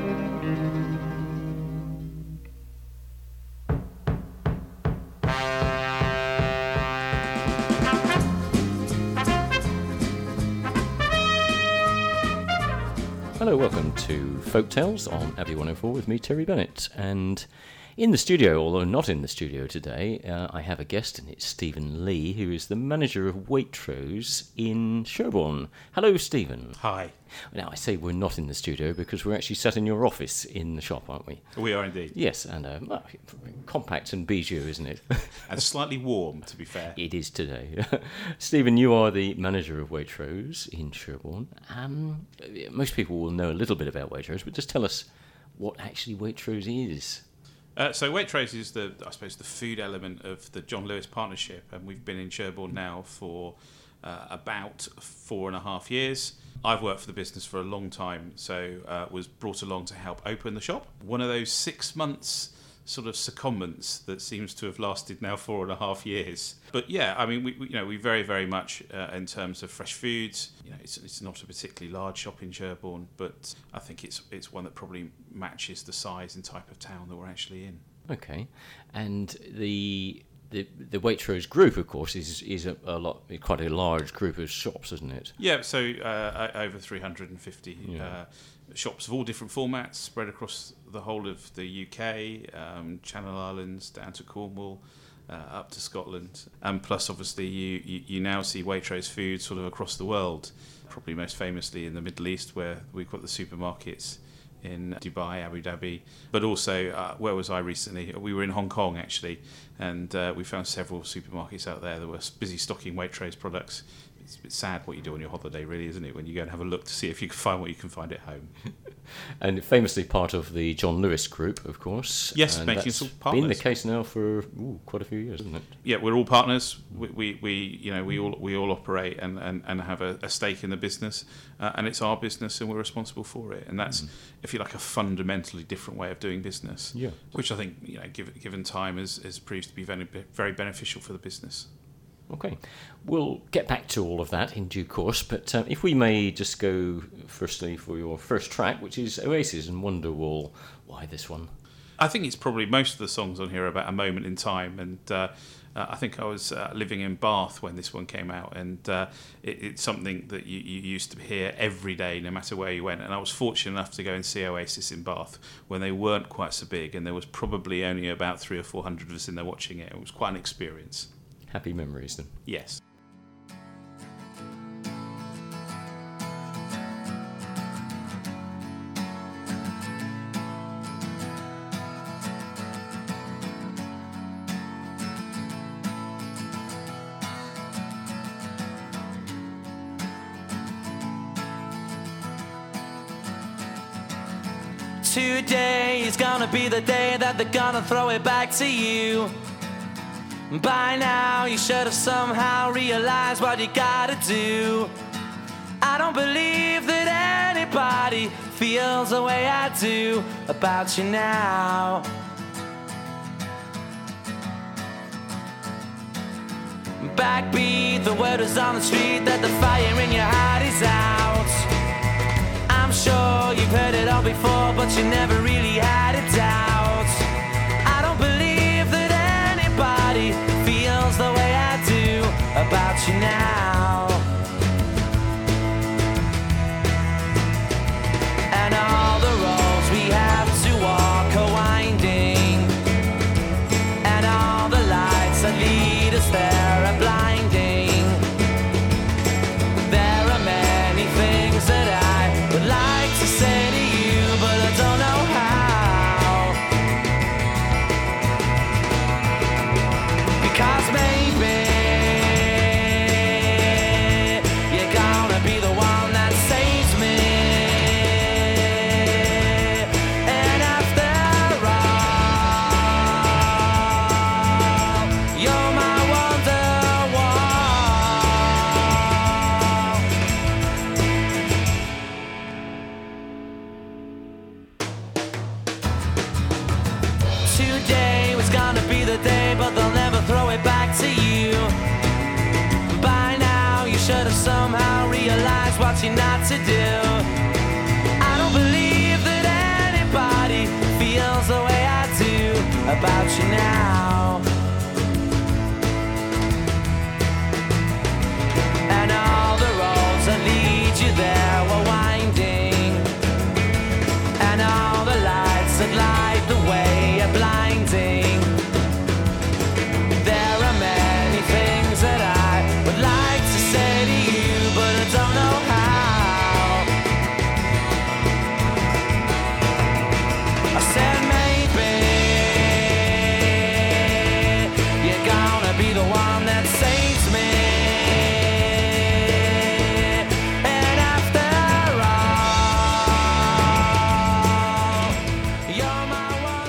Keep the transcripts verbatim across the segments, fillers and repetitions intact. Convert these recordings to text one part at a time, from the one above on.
Hello, welcome to Folk Tales on Abbey one oh four with me, Terry Bennett. And in the studio, although not in the studio today, uh, I have a guest, and it's Stephen Lee, who is the manager of Waitrose in Sherborne. Hello, Stephen. Hi. Now, I say we're not in the studio because we're actually sat in your office in the shop, aren't we? We are indeed. Yes, and uh, well, compact and bijou, isn't it? And slightly warm, to be fair. It is today. Stephen, you are the manager of Waitrose in Sherborne. Um, most people will know a little bit about Waitrose, but just tell us what actually Waitrose is. Uh, so Waitrose is the, I suppose, the food element of the John Lewis partnership, and we've been in Sherborne now for uh, about four and a half years. I've worked for the business for a long time, so uh, was brought along to help open the shop. One of those six months sort of secondments that seems to have lasted now four and a half years. But yeah, I mean, we, we you know we very very much uh, in terms of fresh foods. You know, it's it's not a particularly large shop in Sherborne, but I think it's it's one that probably matches the size and type of town that we're actually in. Okay, and the the the Waitrose group, of course, is is a, a lot quite a large group of shops, isn't it? Yeah, so uh, over three hundred fifty Yeah. uh, shops of all different formats spread across the whole of the U K, um, Channel Islands, down to Cornwall, uh, up to Scotland, and plus obviously you, you, you now see Waitrose food sort of across the world, probably most famously in the Middle East where we've got the supermarkets in Dubai, Abu Dhabi, but also, uh, where was I recently? We were in Hong Kong actually, and uh, we found several supermarkets out there that were busy stocking Waitrose products. It's a bit sad what you do on your holiday, really, isn't it, when you go and have a look to see if you can find what you can find at home. And famously part of the John Lewis group, of course. Yes, and making that's some partners. been the case now for ooh, quite a few years, isn't it? Yeah, we're all partners. We, we, we you know, we all we all operate and, and, and have a, a stake in the business, uh, and it's our business, and we're responsible for it. And that's, mm. if you like, a fundamentally different way of doing business. Yeah. Which I think, you know, given given time, has has proved to be very very beneficial for the business. Okay, we'll get back to all of that in due course, but uh, if we may just go firstly for your first track, which is Oasis and Wonderwall. Why this one? I think it's probably most of the songs on here are about a moment in time, and uh, uh, I think I was uh, living in Bath when this one came out, and uh, it, it's something that you, you used to hear every day, no matter where you went. And I was fortunate enough to go and see Oasis in Bath when they weren't quite so big, and there was probably only about three or four hundred of us in there watching it. It was quite an experience. Happy memories then. Yes. Today is gonna be the day that they're gonna throw it back to you. By now you should have somehow realized what you gotta do. I don't believe that anybody feels the way I do about you now. Backbeat, the word is on the street that the fire in your heart is out. I'm sure you've heard it all before, but you never really had a doubt. I don't believe that anybody feels the way I do about you now. And all the roads we have to walk are winding, and all the lights that lead us there are blinding. There are many things that I would like to say to you, but I don't know how. Because maybe you're gonna be the one that saves me. And after all, you're my wonderwall. Today was gonna be the day, but they'll never throw it back to you. By now you should have somehow realized what you're not to do. I don't believe that and all the lights that light the way are blinding. There are many things that I would like to say to you, but I don't know how. I said maybe you're gonna be the one that saves me. And after all, you're my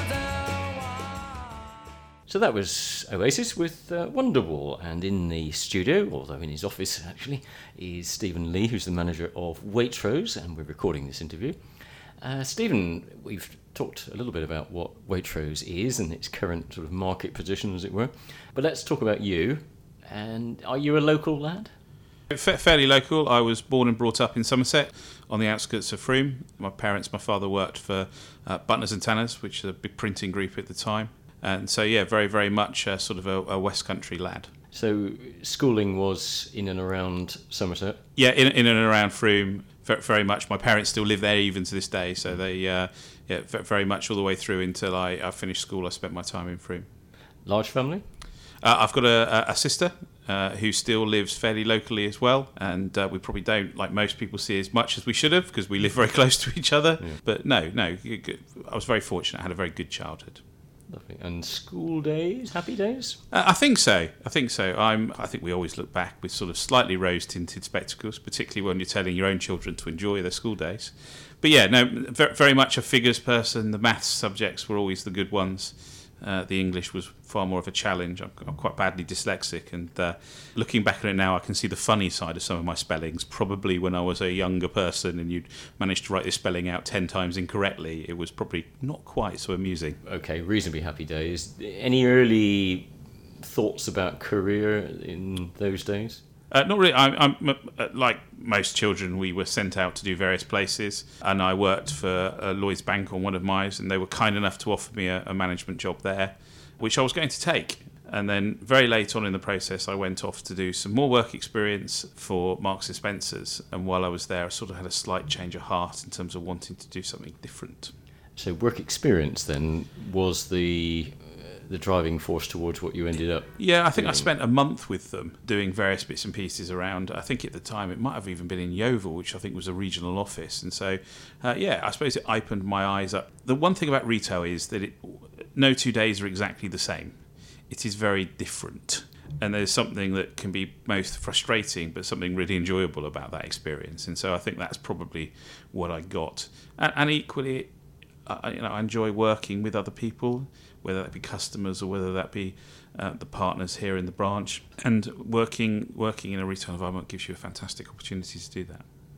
wonder. So that was Oasis with uh, Wonderwall, and in the studio, although in his office actually, is Stephen Lee, who's the manager of Waitrose, and we're recording this interview. Uh, Stephen, we've talked a little bit about what Waitrose is and its current sort of market position, as it were, but let's talk about you. And are you a local lad? Fa- fairly local. I was born and brought up in Somerset, on the outskirts of Frome. My parents, my father worked for uh, Butlers and Tanners, which is a big printing group at the time. And so, yeah, very, very much uh, sort of a, a West Country lad. So schooling was in and around Somerset? Yeah, in, in and around Frome, ve- very much. My parents still live there even to this day, so they, uh, yeah, ve- very much all the way through until I, I finished school. I spent my time in Frome. Large family? Uh, I've got a, a sister uh, who still lives fairly locally as well, and uh, we probably don't, like most people, see as much as we should have because we live very close to each other. Yeah. But no, no, I was very fortunate. I had a very good childhood. Lovely. And school days, happy days? Uh, I think so. I think so. I'm. I think we always look back with sort of slightly rose-tinted spectacles, particularly when you're telling your own children to enjoy their school days. But yeah, no, very, very much a figures person. The maths subjects were always the good ones. Uh, the English was far more of a challenge. I'm, I'm quite badly dyslexic, and uh, looking back at it now, I can see the funny side of some of my spellings. Probably when I was a younger person and you'd managed to write this spelling out ten times incorrectly, it was probably not quite so amusing. Okay, reasonably happy days. Any early thoughts about career in those days? Uh, not really. I'm, I'm uh, like most children. We were sent out to do various places, and I worked for uh, Lloyds Bank on one of mine, and they were kind enough to offer me a, a management job there, which I was going to take. And then very late on in the process, I went off to do some more work experience for Marks and Spencer's. And while I was there, I sort of had a slight change of heart in terms of wanting to do something different. So work experience then was the the driving force towards what you ended up Yeah, I think doing. I spent a month with them doing various bits and pieces around. I think at the time it might have even been in Yeovil, which I think was a regional office. And so, uh, yeah, I suppose it opened my eyes up. The one thing about retail is that it, no two days are exactly the same. It is very different. And there's something that can be most frustrating, but something really enjoyable about that experience. And so I think that's probably what I got. And, and equally, I, you know, I enjoy working with other people, whether that be customers or whether that be uh, the partners here in the branch. And working working in a retail environment gives you a fantastic opportunity to do that.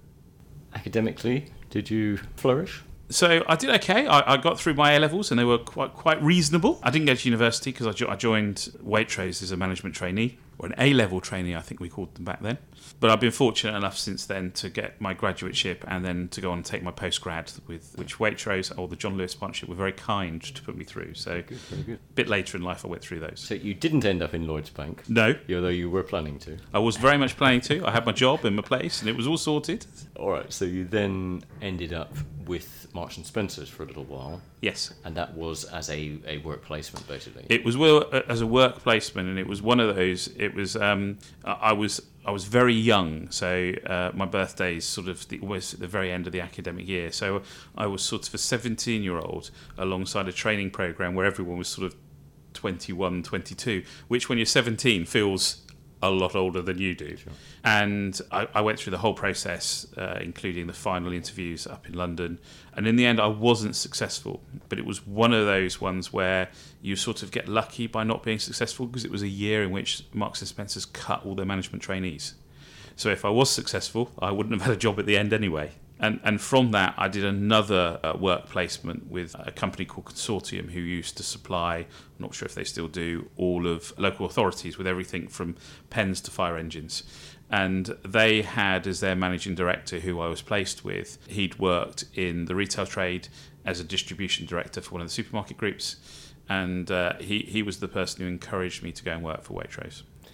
Academically, did you flourish? So I did okay. I, I got through my A-levels and they were quite quite reasonable. I didn't go to university because I, jo- I joined Waitrose as a management trainee, or an A-level trainee, I think we called them back then. But I've been fortunate enough since then to get my graduateship and then to go on and take my postgrad, with which Waitrose or the John Lewis Partnership were very kind to put me through. So Good, very good. a bit later in life I went through those. So you didn't end up in Lloyds Bank? No. Although you were planning to? I was very much planning to. I had my job in my place and it was all sorted. All right, so you then ended up with Marks and Spencer's for a little while. Yes. And that was as a, a work placement, basically? It was well, as a work placement, and it was one of those. It was um, I was I was very young, so uh, my birthday is sort of the, almost at the very end of the academic year. So I was sort of a seventeen-year-old alongside a training program where everyone was sort of twenty-one, twenty-two, which when you're seventeen feels a lot older than you do. Sure. And I, I went through the whole process, uh, including the final interviews up in London. And in the end, I wasn't successful. But it was one of those ones where you sort of get lucky by not being successful, because it was a year in which Marks and Spencer's cut all their management trainees. So if I was successful, I wouldn't have had a job at the end anyway. And and from that, I did another uh, work placement with a company called Consortium, who used to supply, I'm not sure if they still do, all of local authorities with everything from pens to fire engines. And they had as their managing director, who I was placed with, he'd worked in the retail trade as a distribution director for one of the supermarket groups. And uh, he, he was the person who encouraged me to go and work for Waitrose.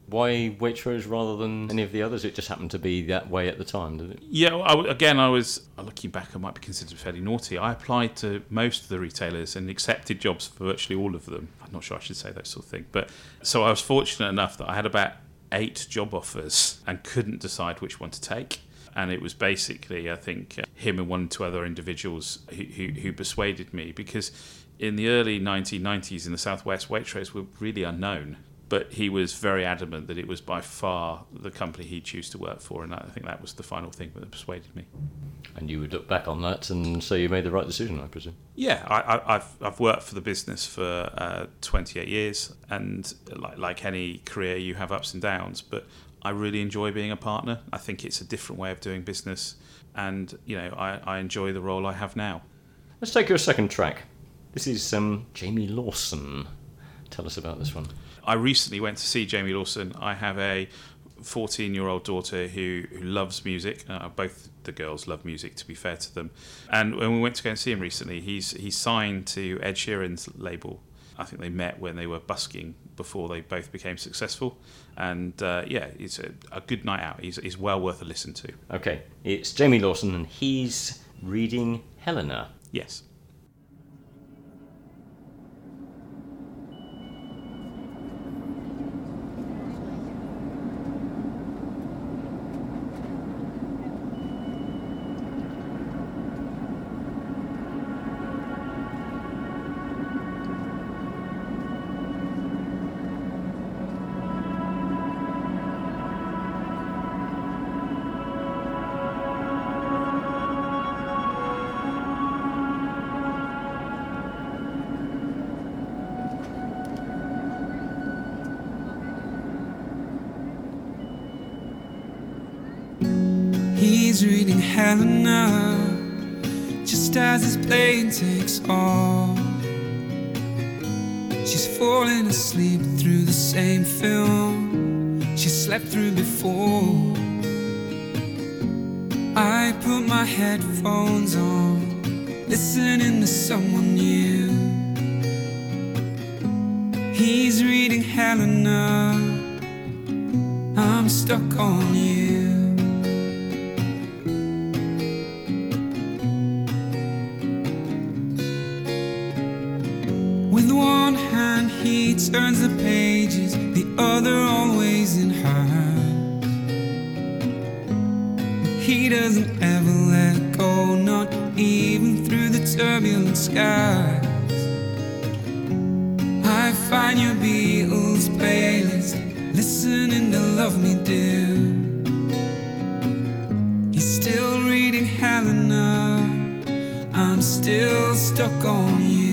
Why Waitrose rather than any of the others? It just happened to be that way at the time, did it? Yeah, I, again, I was, looking back, I might be considered fairly naughty. I applied to most of the retailers and accepted jobs for virtually all of them. I'm not sure I should say that sort of thing. But so I was fortunate enough that I had about eight job offers and couldn't decide which one to take. And it was basically, I think, uh, him and one or two other individuals who, who, who persuaded me, because in the early nineteen nineties in the Southwest, Waitrose were really unknown. But he was very adamant that it was by far the company he'd choose to work for, and I think that was the final thing that persuaded me. And you would look back on that and say you made the right decision, I presume? Yeah, I, I, I've I've worked for the business for uh, twenty-eight years, and like, like any career, you have ups and downs, but I really enjoy being a partner. I think it's a different way of doing business, and you know, I, I enjoy the role I have now. Let's take your second track. This is um, Jamie Lawson. Tell us about this one. I recently went to see Jamie Lawson. I have a fourteen-year-old daughter who, who loves music. Uh, both the girls love music, to be fair to them. And when we went to go and see him recently, he's he's signed to Ed Sheeran's label. I think they met when they were busking before they both became successful. And uh, yeah, it's a, a good night out. He's, he's well worth a listen to. Okay, it's Jamie Lawson and he's reading Helena. Yes. He's reading Helena just as his plane takes off. She's falling asleep through the same film she slept through before. I put my headphones on, listening to someone new. He's reading Helena, I'm stuck on you. With one hand he turns the pages, the other always in hers. He doesn't ever let go, not even through the turbulent skies. I find your Beatles playlist, listening to Love Me Do. He's still reading Helena, I'm still stuck on you.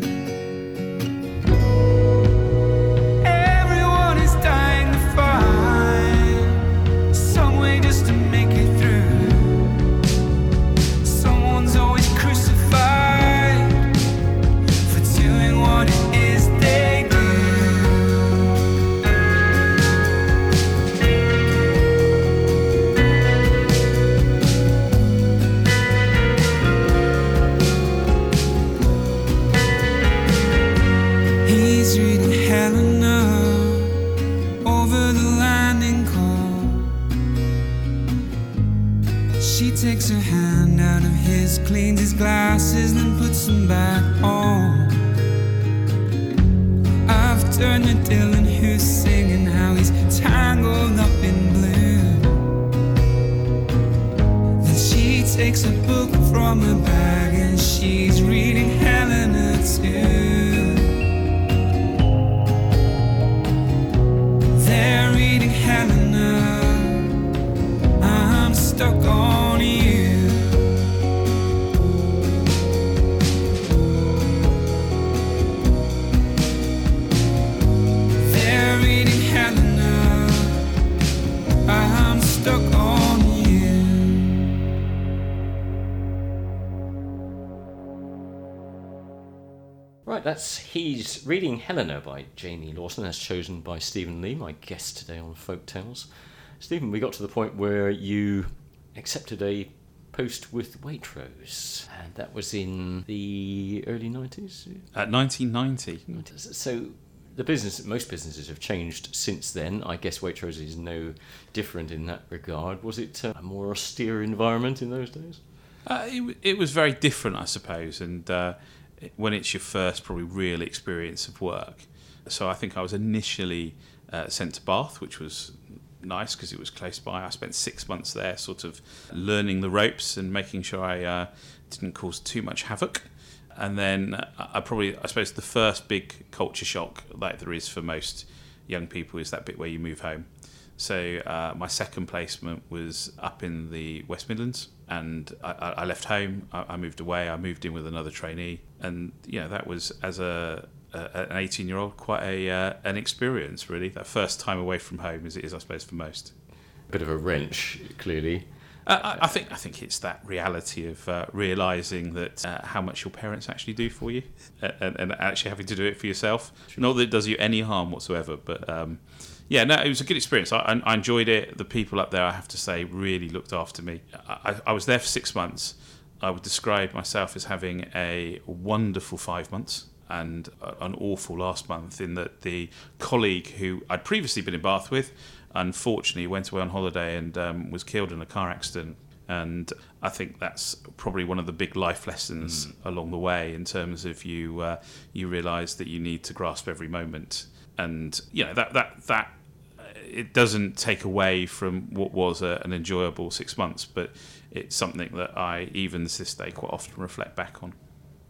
Takes her hand out of his, cleans his glasses, then puts them back on. I've turned to Dylan, who's singing how he's tangled up in blue. Then she takes a book from her bag and she's reading Helena too. They're reading Helena, I'm stuck on you. They're reading Helena, I'm stuck on you. Right, that's He's Reading Helena by Jamie Lawson, as chosen by Stephen Lee, my guest today on Folk Tales. Stephen, we got to the point where you accepted a post with Waitrose, and that was in the early nineties? At nineteen ninety. So the business, most businesses have changed since then. I guess Waitrose is no different in that regard. Was it uh, a more austere environment in those days? Uh, it, w- it was very different, I suppose, and uh, when it's your first probably real experience of work. So I think I was initially uh, sent to Bath, which was nice because it was close by. I spent six months there sort of learning the ropes and making sure I uh, didn't cause too much havoc. And then I probably, I suppose the first big culture shock like there is for most young people is that bit where you move home. So uh, my second placement was up in the West Midlands, and I, I left home, I, I moved away, I moved in with another trainee, and you know that was, as a, a an eighteen-year-old, quite a uh, an experience really. That first time away from home, as it is, I suppose, for most. Bit of a wrench, clearly. Uh, I, I think I think it's that reality of uh, realising that uh, how much your parents actually do for you, and, and actually having to do it for yourself. Not that it does you any harm whatsoever, but. Um, Yeah, no, it was a good experience. I, I enjoyed it. The people up there, I have to say, really looked after me. I, I was there for six months. I would describe myself as having a wonderful five months and an awful last month, in that the colleague who I'd previously been in Bath with, unfortunately went away on holiday and um, was killed in a car accident. And I think that's probably one of the big life lessons mm. along the way, in terms of you uh, you realise that you need to grasp every moment. And, you know, that that that it doesn't take away from what was a, an enjoyable six months, but it's something that I, even to this day, quite often reflect back on.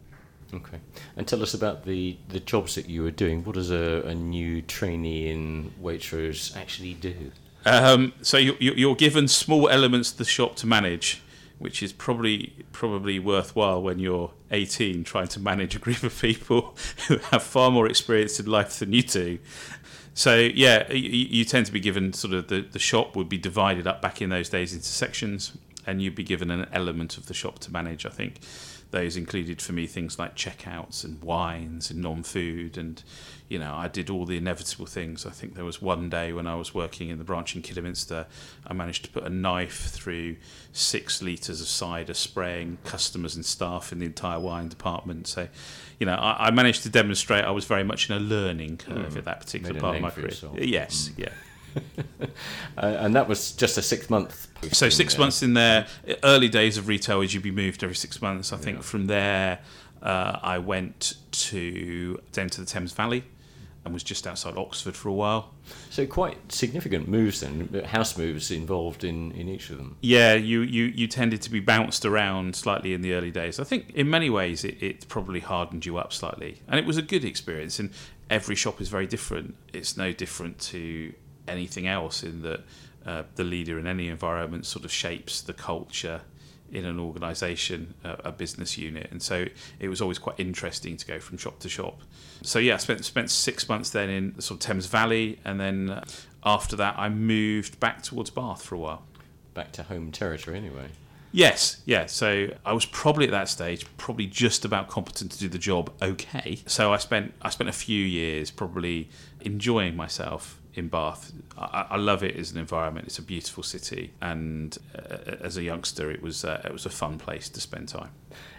Okay. And tell us about the, the jobs that you were doing. What does a, a new trainee in Waitrose actually do? Um, so you, you're given small elements of the shop to manage, which is probably probably worthwhile when you're eighteen, trying to manage a group of people who have far more experience in life than you do. So, yeah, you, you tend to be given sort of the, the shop would be divided up back in those days into sections, and you'd be given an element of the shop to manage. I think those included for me things like checkouts and wines and non-food, and, you know, I did all the inevitable things. I think there was one day when I was working in the branch in Kidderminster, I managed to put a knife through six litres of cider, spraying customers and staff in the entire wine department. So, you know, I, I managed to demonstrate I was very much in a learning curve mm. at that particular Made a part of name my for career. yourself. Yes, mm. yeah. uh, and that was just a six-month posting. So six there. months in there. Early days of retail is you'd be moved every six months. I think yeah. from there uh, I went to down to the Thames Valley and was just outside Oxford for a while. So quite significant moves then, house moves involved in, in each of them. Yeah, you, you, you tended to be bounced around slightly in the early days. I think in many ways it, it probably hardened you up slightly. And it was a good experience, and every shop is very different. It's no different to anything else in that uh, the leader in any environment sort of shapes the culture in an organisation, a, a business unit, and so it was always quite interesting to go from shop to shop. So yeah, I spent spent six months then in the sort of Thames Valley, and then uh, after that I moved back towards Bath for a while. Back to home territory anyway. Yes, yeah. So I was probably at that stage probably just about competent to do the job okay. So I spent I spent a few years probably enjoying myself in Bath. I, I love it as an environment. It's a beautiful city, and uh, as a youngster, it was uh, it was a fun place to spend time.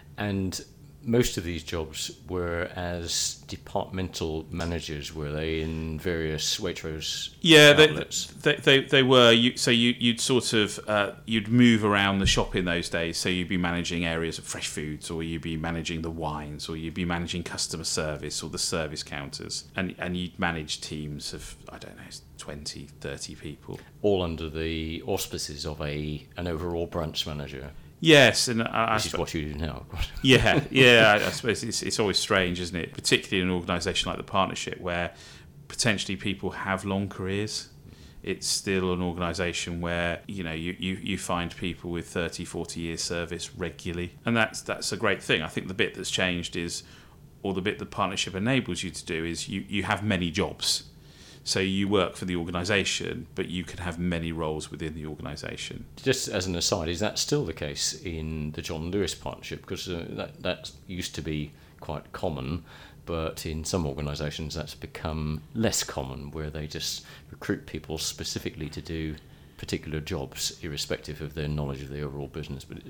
And most of these jobs were as departmental managers, were they, in various Waitrose yeah, outlets? They, they, they, they were. You, so you, you'd sort of uh, you'd move around the shop in those days. So you'd be managing areas of fresh foods, or you'd be managing the wines, or you'd be managing customer service or the service counters, and and you'd manage teams of, I don't know, twenty, thirty people, all under the auspices of a an overall branch manager. Yes, and I, this I is what you do now. yeah, yeah. I, I suppose it's it's always strange, isn't it? Particularly in an organisation like the Partnership, where potentially people have long careers. It's still an organisation where, you know, you, you, you find people with thirty, forty years service regularly, and that's that's a great thing. I think the bit that's changed is, or the bit the Partnership enables you to do is you, you have many jobs. So you work for the organisation, but you can have many roles within the organisation. Just as an aside, is that still the case in the John Lewis Partnership? Because uh, that that used to be quite common, but in some organisations that's become less common, where they just recruit people specifically to do particular jobs, irrespective of their knowledge of the overall business. But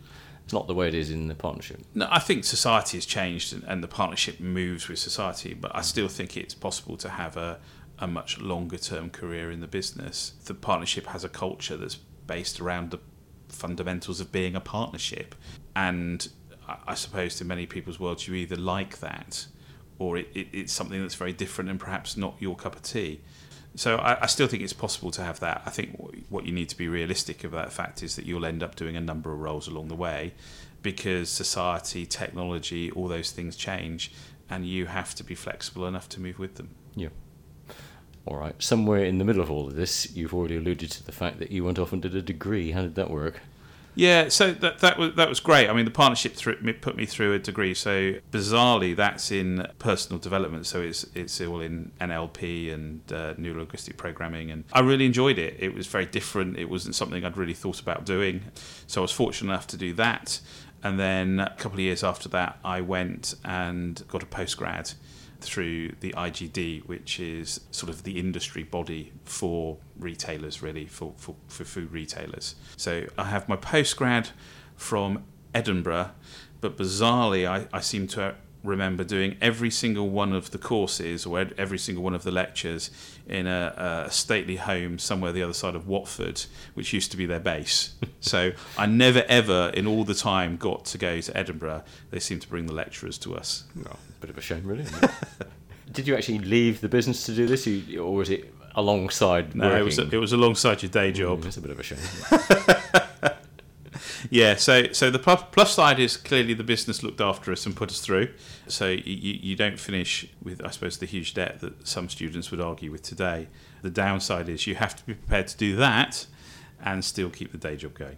It's not the way it is in the partnership. No, I think society has changed and, and the partnership moves with society, but I still think it's possible to have a, a much longer term career in the business. The partnership has a culture that's based around the fundamentals of being a partnership, and I, I suppose in many people's worlds you either like that or it, it, it's something that's very different and perhaps not your cup of tea. So I, I still think it's possible to have that. I think what you need to be realistic about that fact is that you'll end up doing a number of roles along the way, because society, technology, all those things change, and you have to be flexible enough to move with them. Yeah. All right. Somewhere in the middle of all of this, you've already alluded to the fact that you went off and did a degree. How did that work? Yeah, so that that was that was great. I mean, the partnership through, put me through a degree. So bizarrely, that's in personal development. So it's it's all in N L P and uh, neuro-linguistic programming, and I really enjoyed it. It was very different. It wasn't something I'd really thought about doing. So I was fortunate enough to do that. And then a couple of years after that, I went and got a postgrad through the I G D, which is sort of the industry body for retailers, really, for, for, for food retailers. So I have my postgrad from Edinburgh, but bizarrely I, I seem to remember doing every single one of the courses or every single one of the lectures in a, a stately home somewhere the other side of Watford, which used to be their base. So I never ever in all the time got to go to Edinburgh. They seemed to bring the lecturers to us. Oh, bit of a shame, really. Isn't it? Did you actually leave the business to do this, you, or was it alongside no, working? it was it was alongside your day job. Mm, that's a bit of a shame. Yeah, so so the plus, plus side is clearly the business looked after us and put us through. So you, you don't finish with, I suppose, the huge debt that some students would argue with today. The downside is you have to be prepared to do that and still keep the day job going.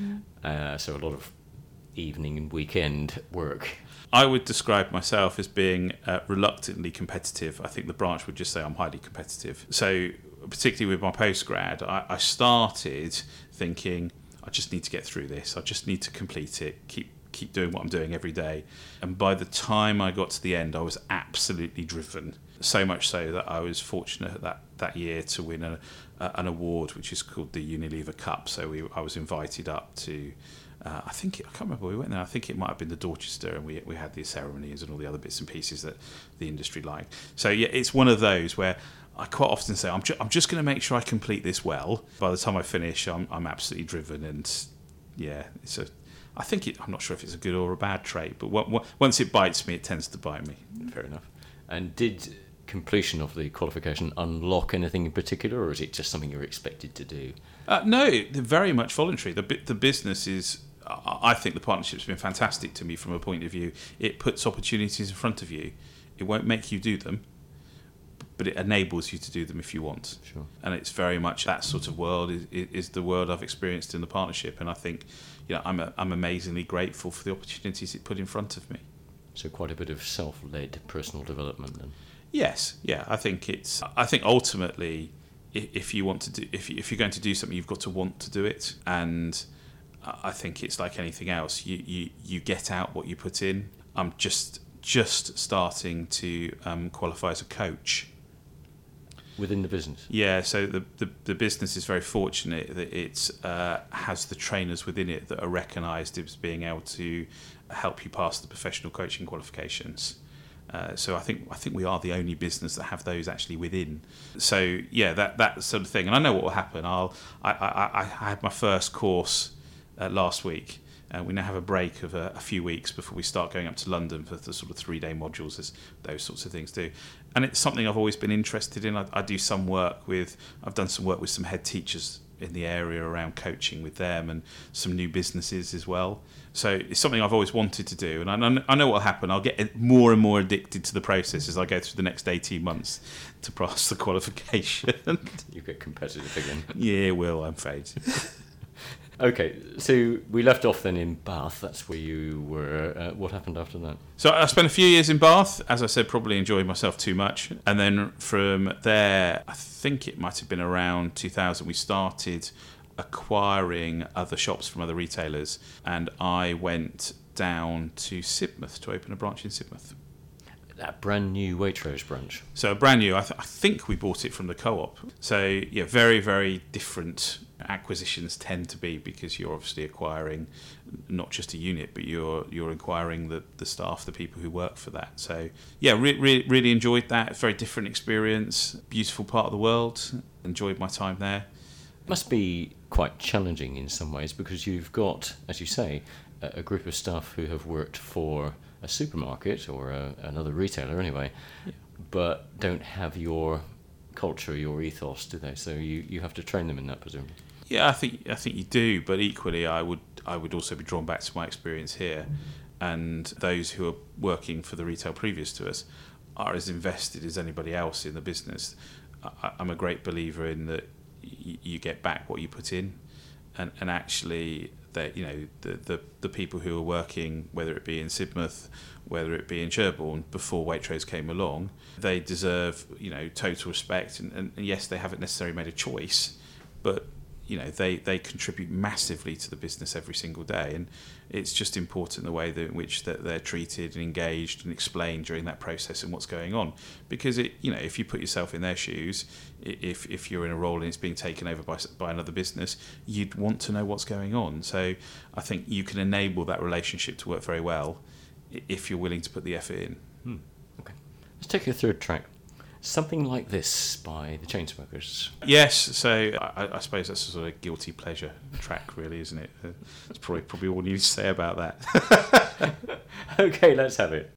Uh, so a lot of evening and weekend work. I would describe myself as being uh, reluctantly competitive. I think the branch would just say I'm highly competitive. So particularly with my postgrad, I, I started thinking, I just need to get through this. I just need to complete it, keep keep doing what I'm doing every day. And by the time I got to the end, I was absolutely driven. So much so that I was fortunate that, that year to win a, uh, an award, which is called the Unilever Cup. So we, I was invited up to, uh, I think, it, I can't remember where we went there. I think it might have been the Dorchester, and we we had the ceremonies and all the other bits and pieces that the industry liked. So yeah, it's one of those where I quite often say, I'm, ju- I'm just going to make sure I complete this well. By the time I finish, I'm, I'm absolutely driven. And yeah, it's a, I think it, I'm not sure if it's a good or a bad trait, but w- w- once it bites me, it tends to bite me. Fair enough. And did completion of the qualification unlock anything in particular, or is it just something you're expected to do? Uh, no, they're very much voluntary. The, the business is, I think the partnership's been fantastic to me from a point of view. It puts opportunities in front of you. It won't make you do them, but it enables you to do them if you want. Sure. And it's very much that sort of world is, is the world I've experienced in the partnership. And I think, you know, I'm a, I'm amazingly grateful for the opportunities it put in front of me. So quite a bit of self-led personal development then. Yes, yeah. I think it's. I think ultimately, if, if you want to do, if you, if you're going to do something, you've got to want to do it. And I think it's like anything else. You you, you get out what you put in. I'm just just starting to um, qualify as a coach. Within the business? Yeah, so the, the, the business is very fortunate that it uh, has the trainers within it that are recognised as being able to help you pass the professional coaching qualifications. Uh, so I think I think we are the only business that have those actually within. So yeah, that that sort of thing. And I know what will happen. I'll I I, I had my first course uh, last week. Uh, we now have a break of a, a few weeks before we start going up to London for the sort of three-day modules, as those sorts of things do. And it's something I've always been interested in. I, I do some work with, I've done some work with some head teachers in the area around coaching with them, and some new businesses as well. So it's something I've always wanted to do. And I, I know what will happen. I'll get more and more addicted to the process as I go through the next eighteen months to pass the qualification. You get competitive again. Yeah, will, I'm afraid. Okay, so we left off then in Bath. That's where you were. Uh, what happened after that? So I spent a few years in Bath. As I said, probably enjoyed myself too much. And then from there, I think it might have been around two thousand, we started acquiring other shops from other retailers. And I went down to Sidmouth to open a branch in Sidmouth. That brand new Waitrose branch. So brand new. I, th- I think we bought it from the Co-op. So yeah, very, very different. acquisitions tend to be because you're obviously acquiring not just a unit, but you're you're acquiring the, the staff, the people who work for that. So yeah, re- re- really enjoyed that. Very different experience, beautiful part of the world. Enjoyed my time there. Must be quite challenging in some ways because you've got, as you say, a, a group of staff who have worked for a supermarket or a, another retailer anyway, yeah. but don't have your culture, your ethos, do they? So you, you have to train them in that, presumably. Yeah, I think I think you do, but equally, I would I would also be drawn back to my experience here, and those who are working for the retail previous to us are as invested as anybody else in the business. I, I'm a great believer in that y- you get back what you put in, and and actually that you know the, the the people who are working, whether it be in Sidmouth, whether it be in Sherborne, before Waitrose came along, they deserve you know total respect, and, and, and yes, they haven't necessarily made a choice, but you know they, they contribute massively to the business every single day, and it's just important the way that, in which that they're treated and engaged and explained during that process and what's going on, because it you know if you put yourself in their shoes, if if you're in a role and it's being taken over by by another business, you'd want to know what's going on. So I think you can enable that relationship to work very well if you're willing to put the effort in. Hmm. Okay, let's take a third track. Something Like This by the Chainsmokers. Yes, so I, I suppose that's a sort of guilty pleasure track, really, isn't it? Uh, that's probably probably all you need to say about that. Okay, let's have it.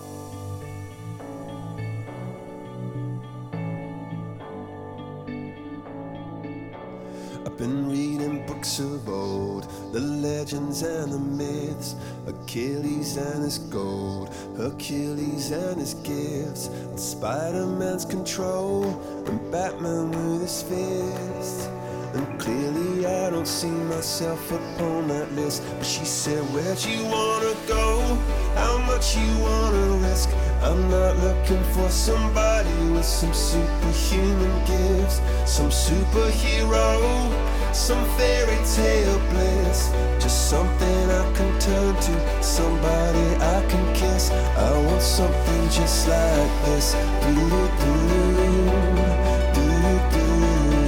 I've been reading books of old, the legends and the myths, Achilles and his gold, Hercules and his gifts, and Spider-Man's control, and Batman with his fist. And clearly I don't see myself upon that list. But she said, where'd you wanna go? How much you wanna risk? I'm not looking for somebody with some superhuman gifts, some superhero, some fairy tale bliss. Just something I can turn to, somebody I can kiss. I want something just like this. Do-do-do, do-do-do.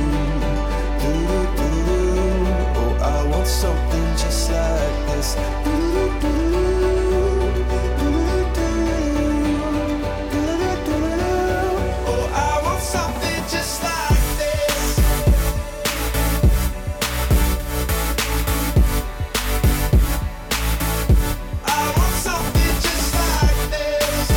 Oh, I want something just like this. Oh, I want something just like this. I want something just like this.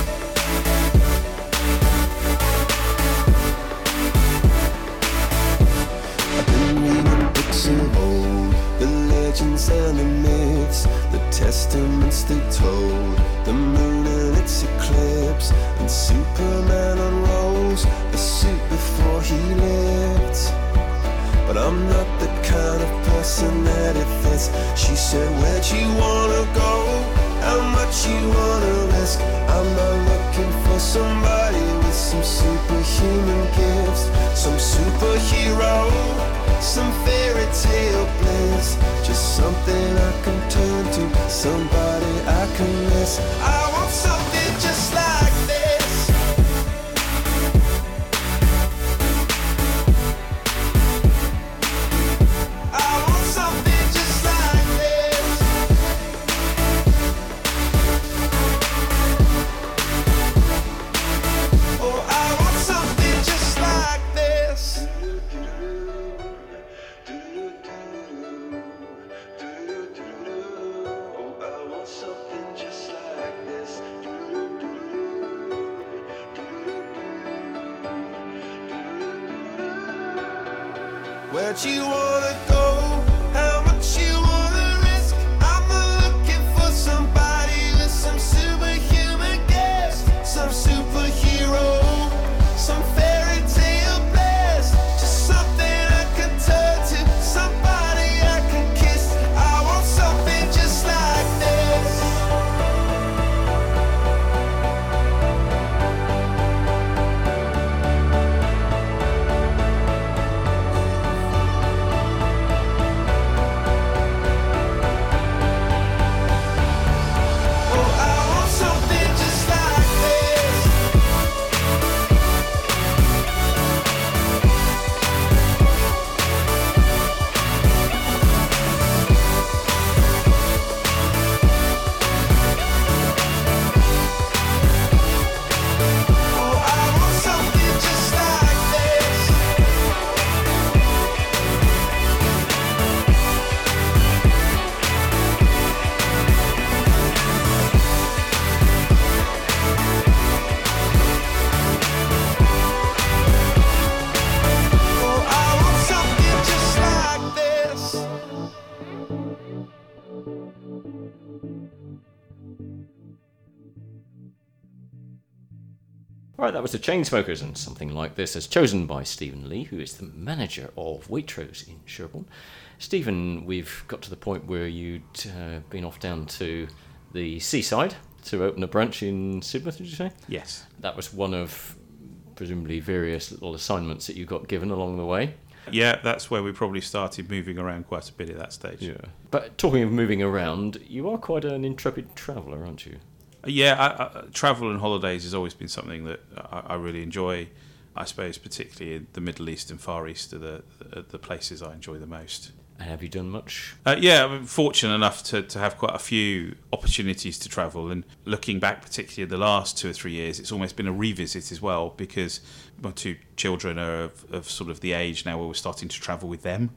I've been reading books of old, the legends and the myths, the testaments they told, the moon and its eclipse, and Superman unrolls the suit before he lived. But I'm not the kind of person that it fits. She said, where'd you wanna go? How much you wanna risk? I'm not looking for somebody with some superhuman gifts, some superhero, some fairy tale bliss. Just something I can turn to, somebody I can miss. I want something just like this. I want something just like this. Oh, I want something just like this. Oh, I want something just like this. Where'd you wanna go? How much you wanna risk? I'm not looking for somebody with some superhuman gifts, some superhero, some fairy tale bliss. Just something I can turn to, somebody I can kiss. I want something just like this. All right, that was the Chainsmokers and Something Like This, as chosen by Stephen Lee, who is the manager of Waitrose in Sherborne. Stephen, we've got to the point where you'd uh, been off down to the seaside to open a branch in Sidmouth, did you say? Yes. That was one of presumably various little assignments that you got given along the way. Yeah, that's where we probably started moving around quite a bit at that stage. Yeah. But talking of moving around, you are quite an intrepid traveller, aren't you? Yeah, I, I, travel and holidays has always been something that I, I really enjoy. I suppose particularly in the Middle East and Far East are the, the, the places I enjoy the most. And have you done much? Uh, yeah, I'm fortunate enough to, to have quite a few opportunities to travel, and looking back particularly the last two or three years, it's almost been a revisit as well, because my two children are of, of sort of the age now where we're starting to travel with them.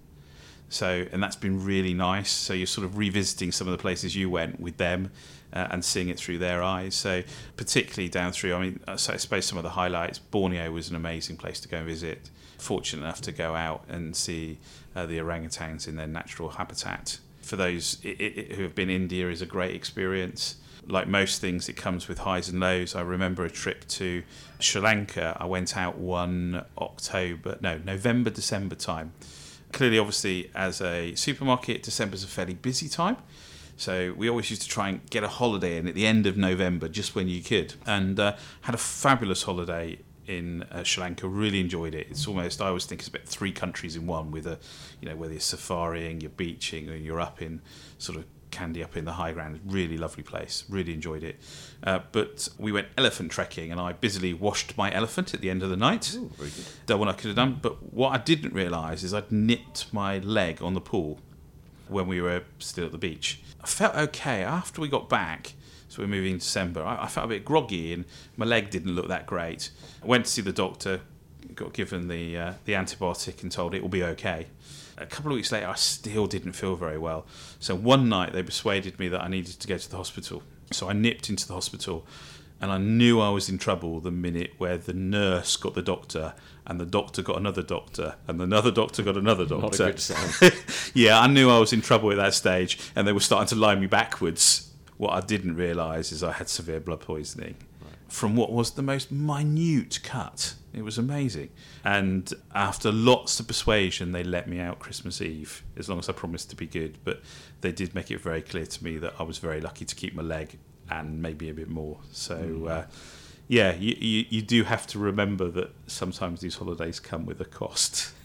So, and that's been really nice. So you're sort of revisiting some of the places you went with them uh, and seeing it through their eyes. So particularly down through, I mean, I suppose some of the highlights, Borneo was an amazing place to go and visit. Fortunate enough to go out and see uh, the orangutans in their natural habitat. For those it, it, who have been, India is a great experience. Like most things, it comes with highs and lows. I remember a trip to Sri Lanka. I went out one October, no, November, December time. Clearly, obviously, as a supermarket, December's a fairly busy time. So we always used to try and get a holiday in at the end of November, just when you could. And uh, had a fabulous holiday in uh, Sri Lanka. Really enjoyed it. It's almost, I always think it's about three countries in one, with a, you know, whether you're safaring, you're beaching, or you're up in sort of Kandy, up in the high ground. Really lovely place. Really enjoyed it. Uh, but we went elephant trekking, and I busily washed my elephant at the end of the night. Ooh, very good. Done what I could have done. But what I didn't realise is I'd nipped my leg on the pool when we were still at the beach. I felt okay after we got back. So we're moving in December. I, I felt a bit groggy, and my leg didn't look that great. I went to see the doctor, got given the uh, the antibiotic, and told it will be okay. A couple of weeks later, I still didn't feel very well. So one night, they persuaded me that I needed to go to the hospital. So I nipped into the hospital, and I knew I was in trouble the minute where the nurse got the doctor, and the doctor got another doctor, and another doctor got another doctor. Not a good sign. Yeah, I knew I was in trouble at that stage, and they were starting to lie me backwards. What I didn't realise is I had severe blood poisoning from what was the most minute cut. It was amazing. And after lots of persuasion, they let me out Christmas Eve, as long as I promised to be good. But they did make it very clear to me that I was very lucky to keep my leg, and maybe a bit more. So, mm. uh, yeah, you, you, you do have to remember that sometimes these holidays come with a cost.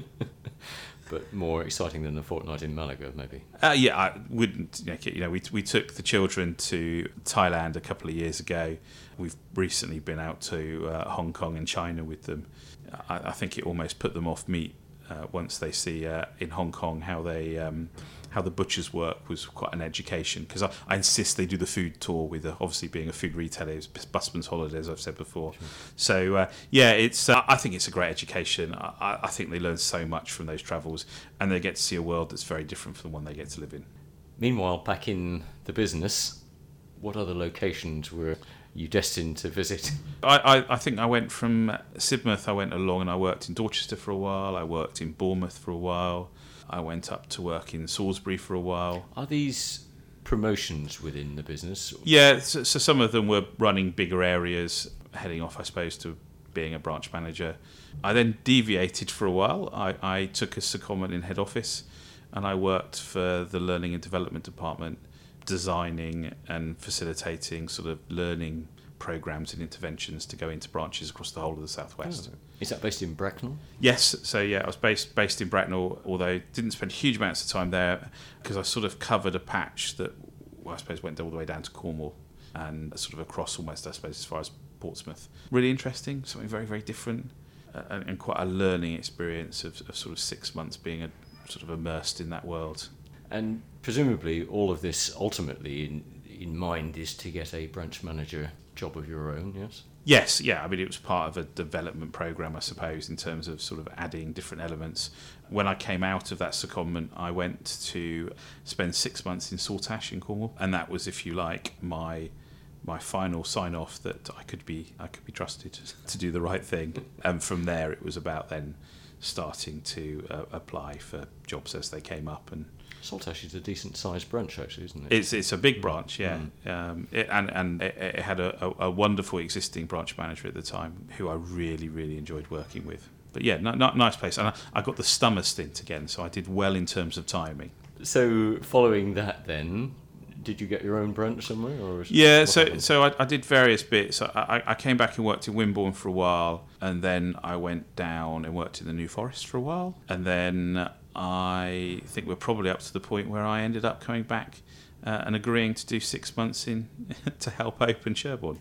But more exciting than the fortnight in Malaga, maybe. Uh, yeah, I wouldn't. You know, we we took the children to Thailand a couple of years ago. We've recently been out to uh, Hong Kong and China with them. I, I think it almost put them off meat uh, once they see uh, in Hong Kong how they um, how the butchers work was quite an education, because I, I insist they do the food tour with uh, obviously being a food retailer, it's Busman's Holiday, as I've said before. Sure. So uh, yeah, it's uh, I think it's a great education. I, I think they learn so much from those travels, and they get to see a world that's very different from the one they get to live in. Meanwhile, back in the business, what other locations were you destined to visit? I, I, I think I went from Sidmouth, I went along and I worked in Dorchester for a while, I worked in Bournemouth for a while, I went up to work in Salisbury for a while. Are these promotions within the business? Yeah, so, so some of them were running bigger areas, heading off, I suppose, to being a branch manager. I then deviated for a while. I, I took a secondment in head office, and I worked for the Learning and Development Department, designing and facilitating sort of learning programs and interventions to go into branches across the whole of the southwest. Oh. Is that based in Bracknell? Yes, so yeah, I was based based in Bracknell, although didn't spend huge amounts of time there because I sort of covered a patch that, well, I suppose, went all the way down to Cornwall and sort of across almost, I suppose, as far as Portsmouth. Really interesting, something very, very different, uh, and, and quite a learning experience of, of sort of six months being a, sort of immersed in that world. And presumably all of this ultimately in, in mind is to get a branch manager job of your own, yes? Yes, yeah. I mean, it was part of a development programme, I suppose, in terms of sort of adding different elements. When I came out of that secondment, I went to spend six months in Saltash in Cornwall, and that was, if you like, my my final sign-off that I could be I could be trusted to do the right thing. And from there, it was about then starting to uh, apply for jobs as they came up. And Saltash is a decent-sized branch, actually, isn't it? It's it's a big branch, yeah. Mm. Um, it, and and it, it had a, a, a wonderful existing branch manager at the time who I really, really enjoyed working with. But yeah, no, no, nice place. And I, I got the summer stint again, so I did well in terms of timing. So following that then, did you get your own branch somewhere? Or yeah, so happened? so I, I did various bits. I, I came back and worked in Wimborne for a while, and then I went down and worked in the New Forest for a while. And then I think we're probably up to the point where I ended up coming back uh, and agreeing to do six months in to help open Sherborne.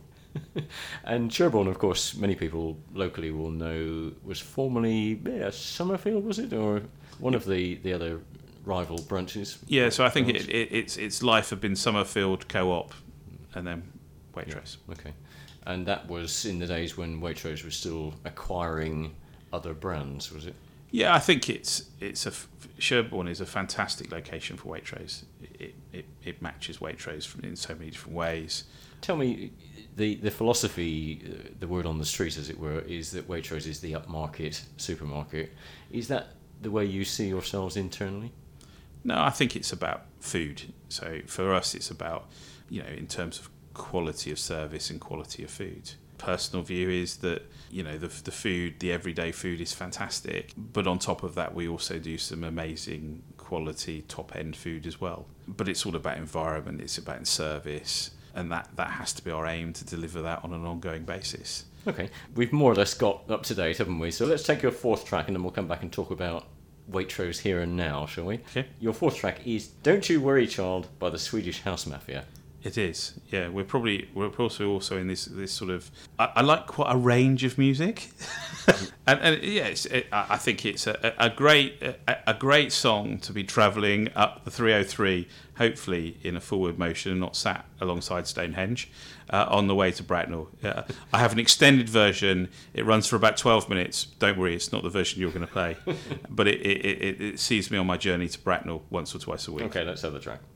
And Sherborne, of course, many people locally will know, was formerly yeah, Summerfield, was it? Or one of the, the other rival branches? Yeah, so I think it, it, its its life had been Summerfield Co-op and then Waitrose. Yeah, okay. And that was in the days when Waitrose was still acquiring other brands, was it? Yeah, I think it's it's a Sherborne is a fantastic location for Waitrose. It it, it matches Waitrose in so many different ways. Tell me, the the philosophy, uh, the word on the street, as it were, is that Waitrose is the upmarket supermarket. Is that the way you see yourselves internally? No, I think it's about food. So for us, it's about, you know, in terms of quality of service and quality of food. Personal view is that, you know, the the food, the everyday food is fantastic, but on top of that we also do some amazing quality top end food as well. But it's all about environment, it's about service, and that that has to be our aim, to deliver that on an ongoing basis. Okay, we've more or less got up to date, haven't we? So let's take your fourth track and then we'll come back and talk about Waitrose here and now, shall we? Okay. Your fourth track is Don't You Worry Child by the Swedish House Mafia. It is, yeah. We're probably we're also also in this this sort of. I, I like quite a range of music, and, and yeah, it's, it, I think it's a, a great a, a great song to be travelling up the three oh three, hopefully in a forward motion, not sat alongside Stonehenge, uh, on the way to Bracknell. Uh, I have an extended version. It runs for about twelve minutes. Don't worry, it's not the version you're going to play, but it it, it it sees me on my journey to Bracknell once or twice a week. Okay, let's have the track.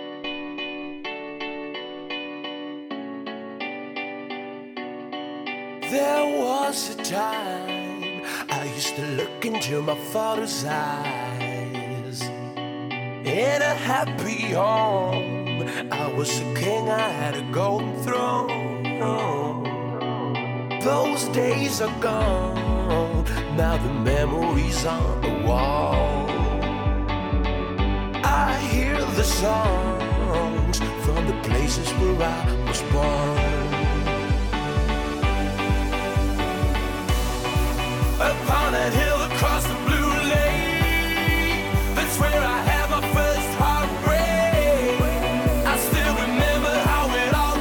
There was a time I used to look into my father's eyes. In a happy home, I was a king, I had a golden throne. Those days are gone, now the memories on the wall. I hear the songs from the places where I was born. Upon that hill across the blue lake, that's where I had my first heartbreak. I still remember how it all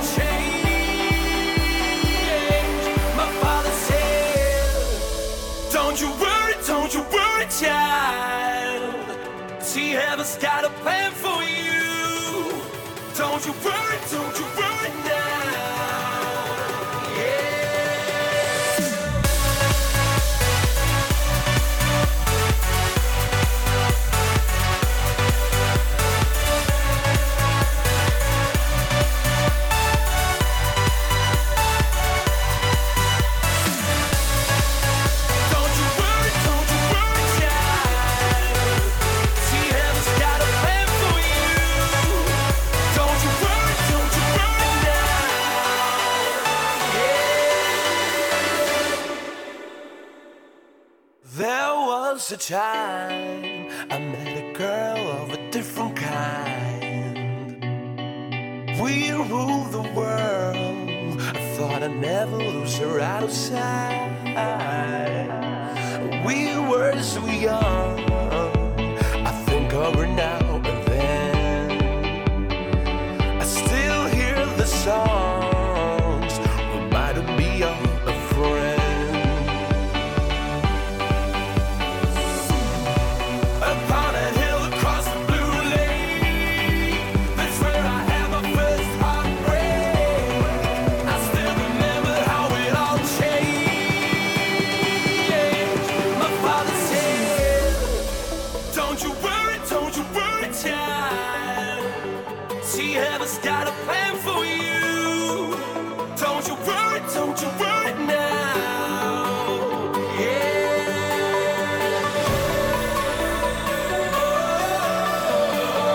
changed. My father said, don't you worry, don't you worry, child. See, heaven's got a plan for you. Don't you worry, don't you worry now. A time I met a girl of a different kind. We ruled the world. I thought I'd never lose her out of sight. We were so young, I think of her now and then. I still hear the songs reminding me of a friend. Got a plan for you. Don't you worry, don't you worry now. Yeah.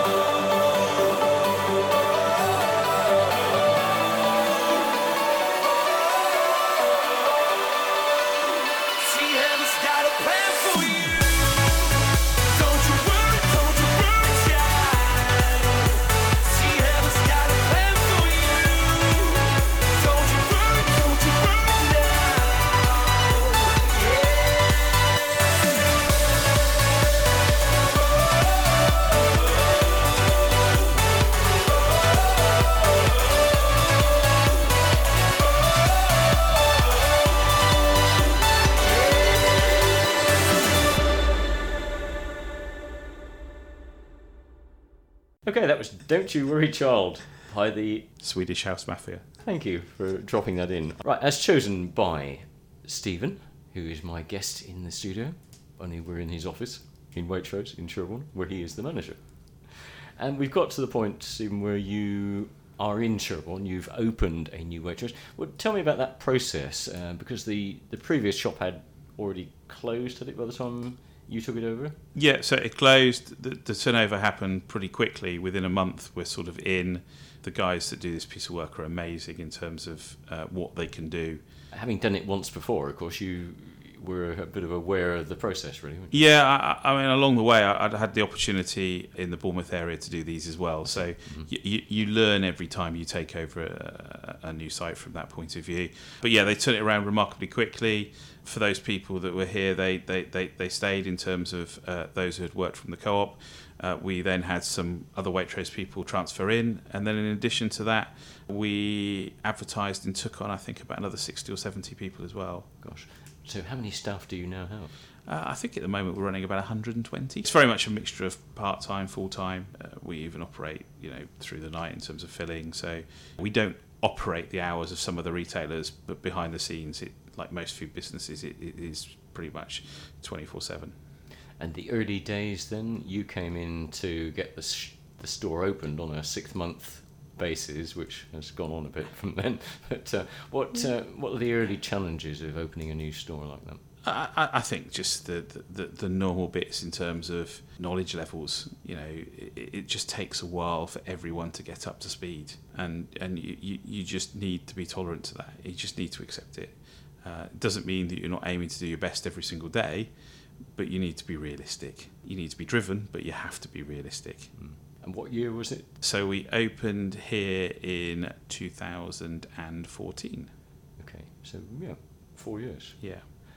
Okay, that was Don't You Worry Child by the... Swedish House Mafia. Thank you for dropping that in. Right, as chosen by Stephen, who is my guest in the studio. Only we're in his office in Waitrose in Sherborne, where he is the manager. And we've got to the point, Stephen, where you are in Sherborne. You've opened a new Waitrose. Well, tell me about that process, uh, because the, the previous shop had already closed, had it, by the time you took it over? Yeah, so it closed. The, the turnover happened pretty quickly. Within a month, we're sort of in. The guys that do this piece of work are amazing in terms of uh, what they can do. Having done it once before, of course, you were a bit of aware of the process, really, weren't you? Yeah, I, I mean, along the way, I, I'd had the opportunity in the Bournemouth area to do these as well. So mm-hmm. you, you learn every time you take over a, a new site from that point of view. But yeah, they turned it around remarkably quickly. For those people that were here, they they, they, they stayed in terms of uh, those who had worked from the co-op. Uh, we then had some other Waitrose people transfer in, and then in addition to that, we advertised and took on, I think, about another sixty or seventy people as well. Gosh. So how many staff do you now have? Uh, I think at the moment we're running about one hundred twenty. It's very much a mixture of part-time, full-time. Uh, we even operate, you know, through the night in terms of filling. So we don't operate the hours of some of the retailers, but behind the scenes, it, like most food businesses, it, it is pretty much twenty-four seven. And the early days then, you came in to get the, sh- the store opened on a six-month basis, which has gone on a bit from then. But uh, what uh, what are the early challenges of opening a new store like that? I, I think just the, the, the normal bits in terms of knowledge levels. You know, it, it just takes a while for everyone to get up to speed, and and you, you, you just need to be tolerant to that. You just need to accept it. Uh, it doesn't mean that you're not aiming to do your best every single day, but you need to be realistic. You need to be driven, but you have to be realistic. Mm. And what year was it? So we opened here in two thousand fourteen. Okay, so yeah, four years. Yeah.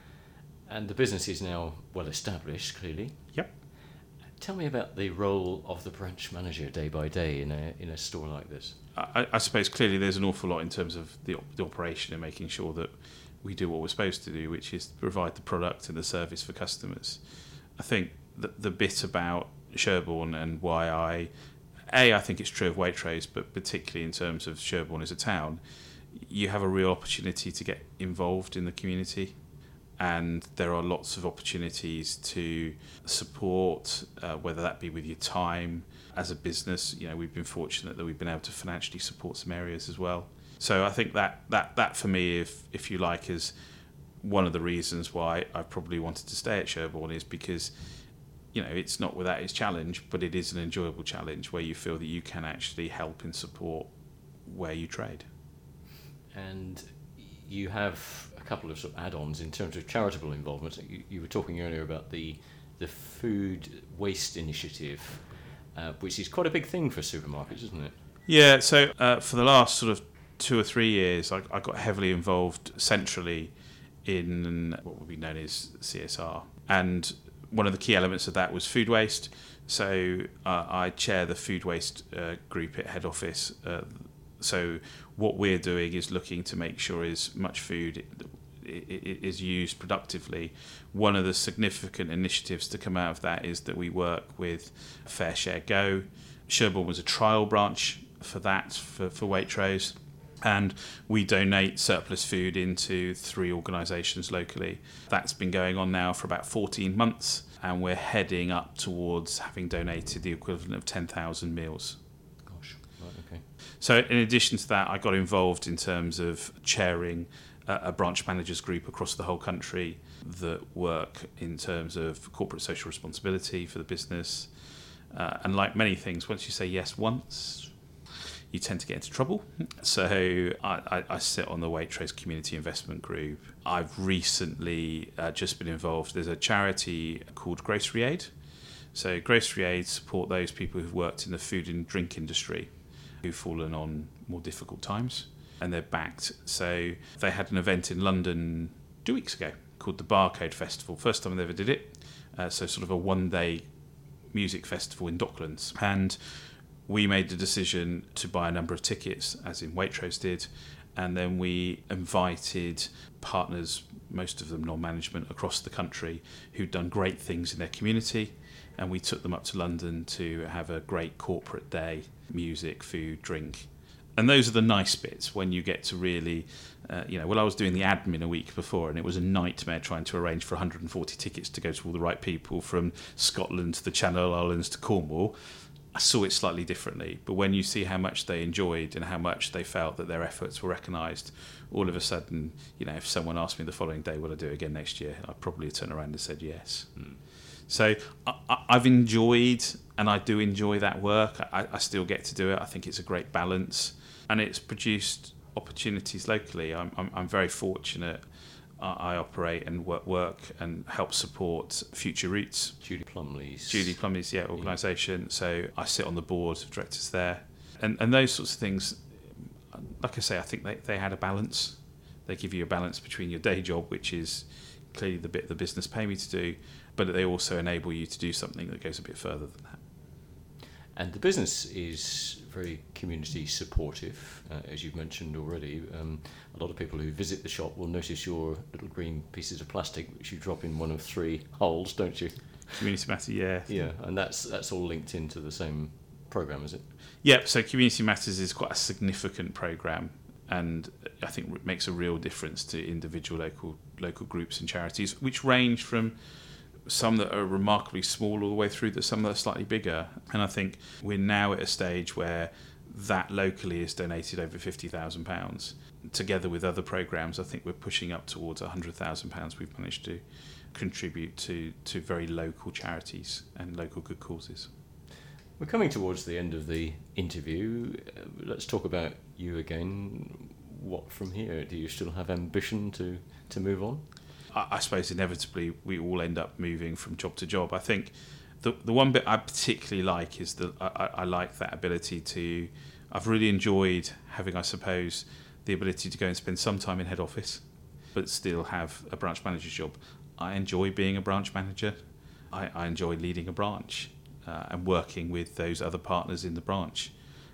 And the business is now well established, clearly. Yep. Tell me about the role of the branch manager day by day in a in a store like this. I, I suppose clearly there's an awful lot in terms of the, the operation and making sure that we do what we're supposed to do, which is provide the product and the service for customers. I think the, the bit about Sherborne and why I, A, I think it's true of Waitrose, but particularly in terms of Sherborne as a town, you have a real opportunity to get involved in the community. And there are lots of opportunities to support, uh, whether that be with your time as a business. You know, we've been fortunate that we've been able to financially support some areas as well. So I think that that, that for me, if if you like, is one of the reasons why I probably wanted to stay at Sherborne, is because, you know, it's not without its challenge, but it is an enjoyable challenge where you feel that you can actually help and support where you trade. And you have a couple of sort of add-ons in terms of charitable involvement. You, you were talking earlier about the the food waste initiative, uh, which is quite a big thing for supermarkets, isn't it? Yeah, so uh, for the last sort of two or three years, I, I got heavily involved centrally in what would be known as C S R. And one of the key elements of that was food waste. So uh, I chair the food waste uh, group at head office. Uh, so what we're doing is looking to make sure as much food is used productively. One of the significant initiatives to come out of that is that we work with Fair Share Go. Sherborne was a trial branch for that, for, for Waitrose. And we donate surplus food into three organisations locally. That's been going on now for about fourteen months, and we're heading up towards having donated the equivalent of ten thousand meals. Gosh, right, okay. So in addition to that, I got involved in terms of chairing a, a branch managers group across the whole country that work in terms of corporate social responsibility for the business. Uh, and like many things, once you say yes once, you tend to get into trouble. So I, I, I sit on the Waitrose Community Investment Group. I've recently uh, just been involved. There's a charity called Grocery Aid. So Grocery Aid support those people who've worked in the food and drink industry who've fallen on more difficult times, and they're backed. So they had an event in London two weeks ago called the Barcode Festival. First time they ever did it. Uh, so sort of a one-day music festival in Docklands. And we made the decision to buy a number of tickets, as in Waitrose did, And then we invited partners, most of them non-management, across the country who'd done great things in their community. And we took them up to London to have a great corporate day, music, food, drink. And those are the nice bits when you get to really, uh, you know, well, I was doing the admin a week before and it was a nightmare trying to arrange for one hundred forty tickets to go to all the right people from Scotland to the Channel Islands to Cornwall. I saw it slightly differently, but when you see how much they enjoyed and how much they felt that their efforts were recognised, all of a sudden, you know, if someone asked me the following day, will I do it again next year? I'd probably turn around and said yes. Mm. So I, I've enjoyed, and I do enjoy that work. I, I still get to do it. I think it's a great balance, and it's produced opportunities locally. I'm, I'm, I'm very fortunate. I operate and work, work and help support Future Roots. Judy Plumley's. Judy Plumley's, yeah, organisation. Yeah. So I sit on the board of directors there. And and those sorts of things, like I say, I think they, they had a balance. They give you a balance between your day job, which is clearly the bit the business pay me to do, but they also enable you to do something that goes a bit further than that. And the business is very community supportive, uh, as you've mentioned already. Um, a lot of people who visit the shop will notice your little green pieces of plastic, which you drop in one of three holes, don't you? Community Matter, yeah. Yeah, and that's that's all linked into the same programme, is it? Yep, so Community Matters is quite a significant programme, and I think it makes a real difference to individual local local groups and charities, which range from some that are remarkably small all the way through to some that are slightly bigger. And I think we're now at a stage where that locally is donated over fifty thousand pounds. Together with other programmes, I think we're pushing up towards one hundred thousand pounds we've managed to contribute to, to very local charities and local good causes. We're coming towards the end of the interview. Uh, let's talk about you again. What from here? Do you still have ambition to, to move on? I suppose inevitably we all end up moving from job to job. I think the the one bit I particularly like is that I, I like that ability to. I've really enjoyed having, I suppose, the ability to go and spend some time in head office, but still have a branch manager's job. I enjoy being a branch manager. I, I enjoy leading a branch uh, and working with those other partners in the branch.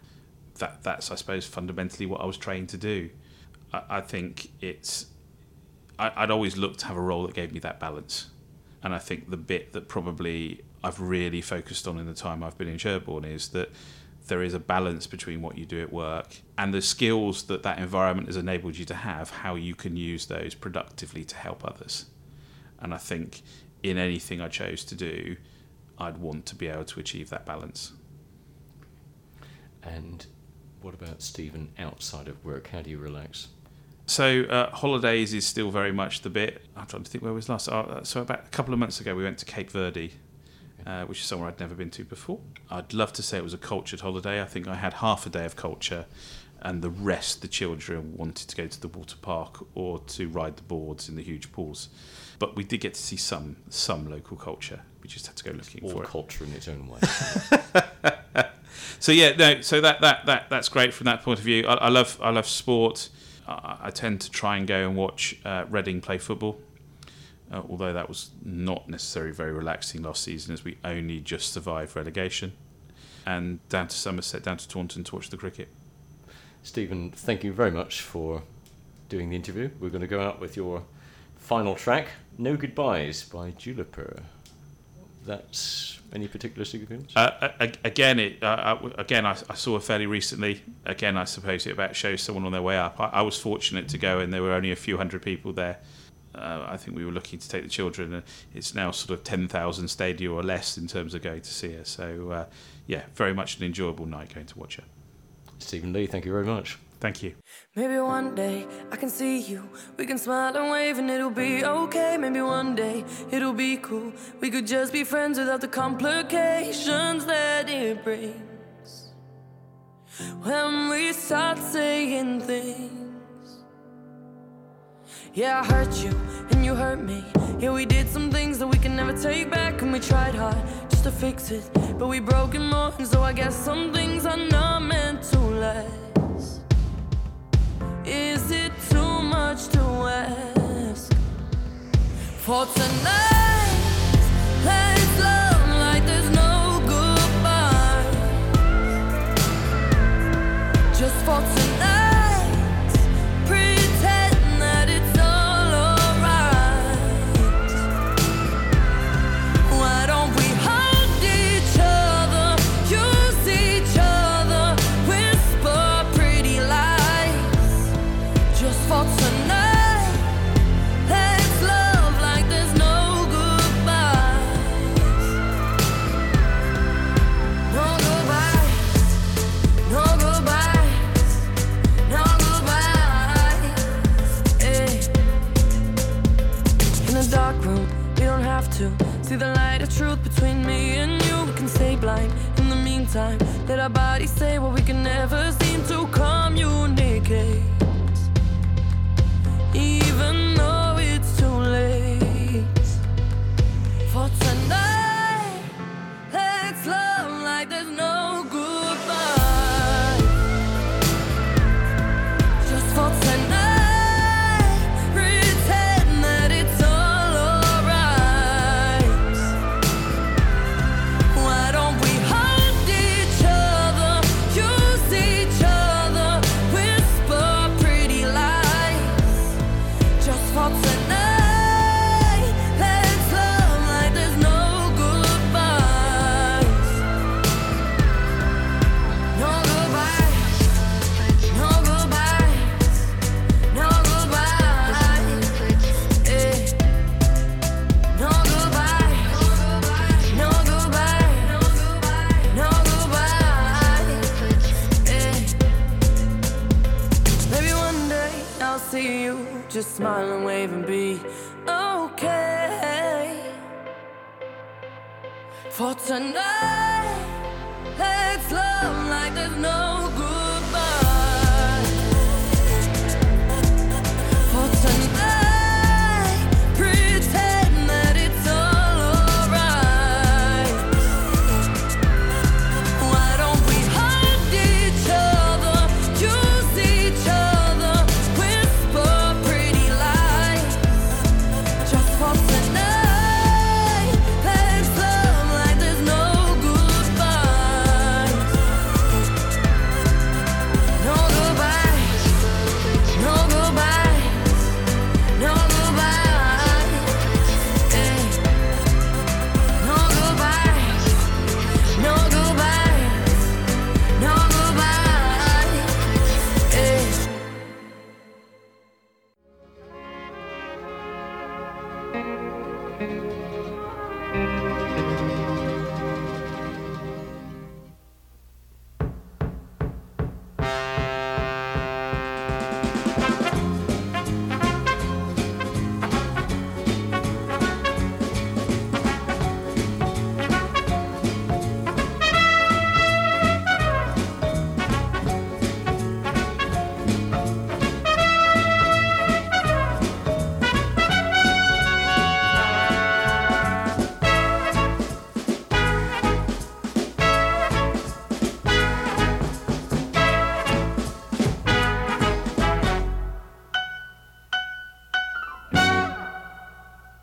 That that's I suppose fundamentally what I was trained to do. I, I think it's. I'd always looked to have a role that gave me that balance. And I think the bit that probably I've really focused on in the time I've been in Sherborne is that there is a balance between what you do at work and the skills that that environment has enabled you to have, how you can use those productively to help others. And I think in anything I chose to do, I'd want to be able to achieve that balance. And what about Stephen outside of work? How do you relax? So uh, holidays is still very much the bit. I'm trying to think where was last. Uh, so about a couple of months ago, we went to Cape Verde, uh, which is somewhere I'd never been to before. I'd love to say it was a cultured holiday. I think I had half a day of culture, and the rest, the children wanted to go to the water park or to ride the boards in the huge pools. But we did get to see some some local culture. We just had to go looking all for it. All culture in its own way. So yeah, no. So that, that, that that's great from that point of view. I, I love I love sport. I tend to try and go and watch uh, Reading play football, uh, although that was not necessarily very relaxing last season as we only just survived relegation. And down to Somerset, down to Taunton to watch the cricket. Stephen, thank you very much for doing the interview. We're going to go out with your final track, No Goodbyes by Juniper. That's any particular significance? Uh, again, it uh, again I, I saw it fairly recently. Again, I suppose it about shows someone on their way up. I, I was fortunate to go, and there were only a few hundred people there. Uh, I think we were looking to take the children, and it's now sort of ten thousand stadia or less in terms of going to see her. So, uh, yeah, very much an enjoyable night going to watch her. Stephen Lee, thank you very much. Thank you. Maybe one day I can see you. We can smile and wave and it'll be okay. Maybe one day it'll be cool. We could just be friends without the complications that it brings. When we start saying things. Yeah, I hurt you and you hurt me. Yeah, we did some things that we can never take back. And we tried hard just to fix it, but we broke it more. And so I guess some things are not meant to last. Is it too much to ask? For tonight, let's love like there's no goodbye. Just for tonight, to see the light of truth between me and you. We can stay blind in the meantime. Let our bodies say what we can never seem to communicate. Even though it's too late for tonight, let's love like there's no goodbye. Just for tonight, pretend that it's all alright. Why don't we hold each other, use each other, whisper pretty lies. Just for tonight, let's love like there's no goodbyes. No goodbyes, no goodbyes, no goodbyes. Eh. No goodbyes, no goodbyes, no goodbyes. Eh. Maybe one day I'll see you, just smile and wave and be okay. For tonight, let's love like there's no